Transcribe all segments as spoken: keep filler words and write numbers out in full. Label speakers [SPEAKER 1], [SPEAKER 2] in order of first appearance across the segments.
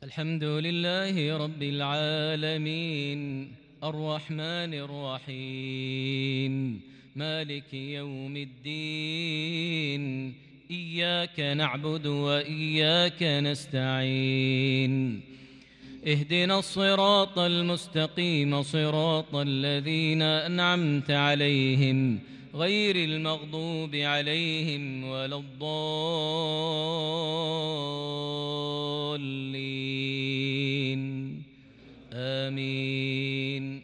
[SPEAKER 1] الحمد لله رب العالمين الرحمن الرحيم مالك يوم الدين إياك نعبد وإياك نستعين اهدنا الصراط المستقيم صراط الذين أنعمت عليهم غير المغضوب عليهم ولا الضالين آمين.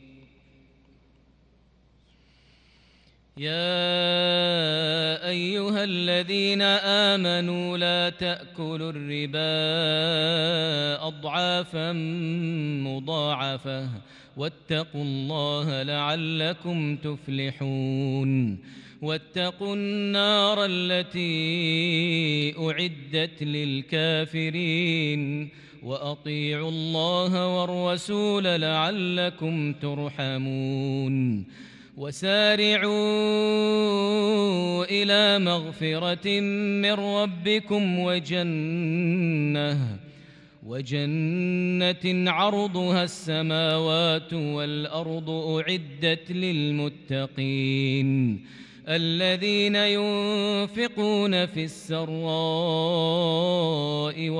[SPEAKER 1] يا أيها الذين آمنوا لا تأكلوا الربا أضعافا مضاعفة واتقوا الله لعلكم تفلحون. واتقوا النار التي أعدت للكافرين وأطيعوا الله والرسول لعلكم ترحمون. وسارعوا إلى مغفرة من ربكم وجنة وجنة عرضها السماوات والأرض أعدت للمتقين الذين ينفقون في السراء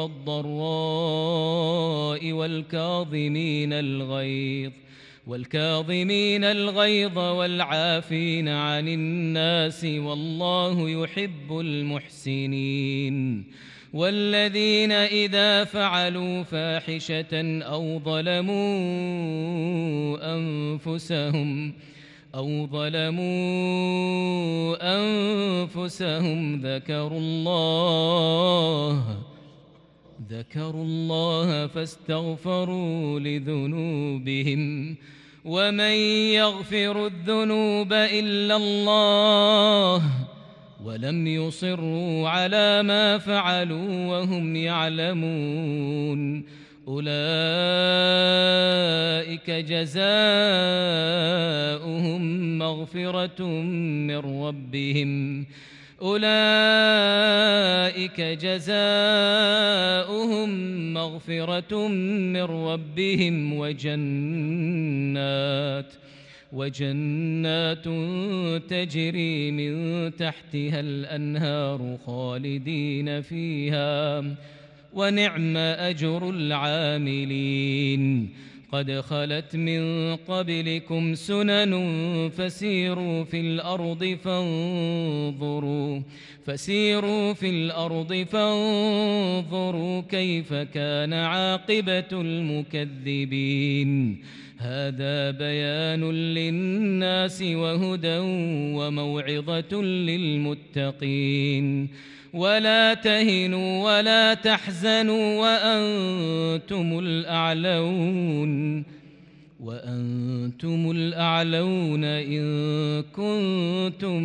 [SPEAKER 1] والضراء والكاظمين الغيظ والكاظمين الغيظ والعافين عن الناس والله يحب المحسنين. والذين إذا فعلوا فاحشة أو ظلموا أنفسهم أو ظلموا أنفسهم ذكروا الله ذكروا الله فاستغفروا لذنوبهم ومن يغفر الذنوب إلا الله ولم يصروا على ما فعلوا وهم يعلمون أولئك جزاؤهم مغفرة من ربهم أولئك جزاؤهم مغفرة من ربهم وجنات وجنات تجري من تحتها الأنهار خالدين فيها ونعم أجر العاملين. قد خلت من قبلكم سنن فسيروا في الأرض فانظروا فسيروا في الأرض فانظروا كيف كان عاقبة المكذبين. هذا بيان للناس وهدى وموعظة للمتقين. ولا تهنوا ولا تحزنوا وأنتم الأعلون وأنتم الأعلون إن كنتم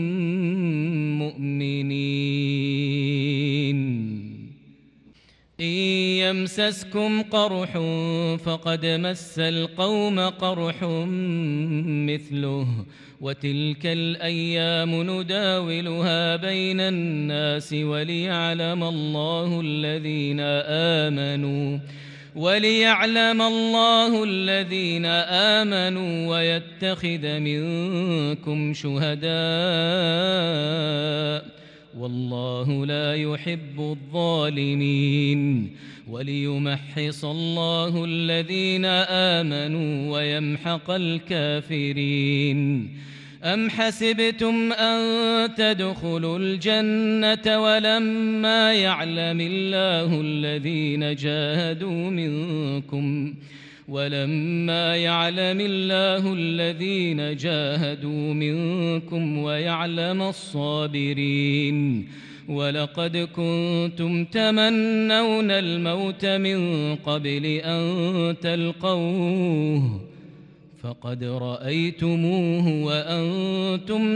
[SPEAKER 1] مؤمنين. إن يمسسكم قرح فقد مس القوم قرح مثله وتلك الأيام نداولها بين الناس وليعلم الله الذين آمنوا وليعلم الله الذين آمنوا ويتخذ منكم شهداء والله لا يحب الظالمين. وليمحص الله الذين آمنوا ويمحق الكافرين. أم حسبتم أن تدخلوا الجنة ولما يعلم الله الذين جاهدوا منكم ولما يعلم الله الذين جاهدوا منكم ويعلم الصابرين. ولقد كنتم تمنون الموت من قبل أن تلقوه فقد رأيتموه وأنتم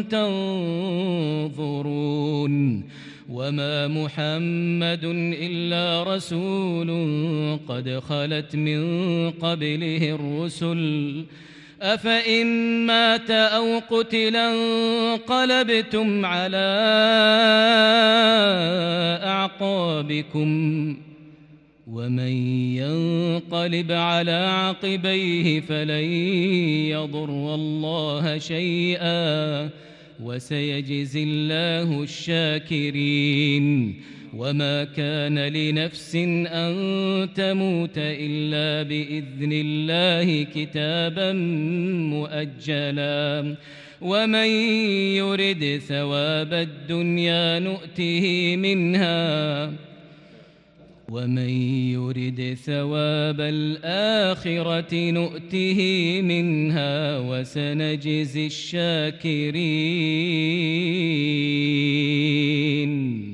[SPEAKER 1] تنظرون. وما محمد إلا رسول قد خلت من قبله الرسل أفإن مات أو قتل انقلبتم على أعقابكم ومن ينقلب على عقبيه فلن يضر الله شيئا وسيجزي الله الشاكرين. وما كان لنفس أن تموت إلا بإذن الله كتابا مؤجلا ومن يرد ثواب الدنيا نؤته منها ومن يرد ثواب الآخرة نؤته منها وسنجزي الشاكرين.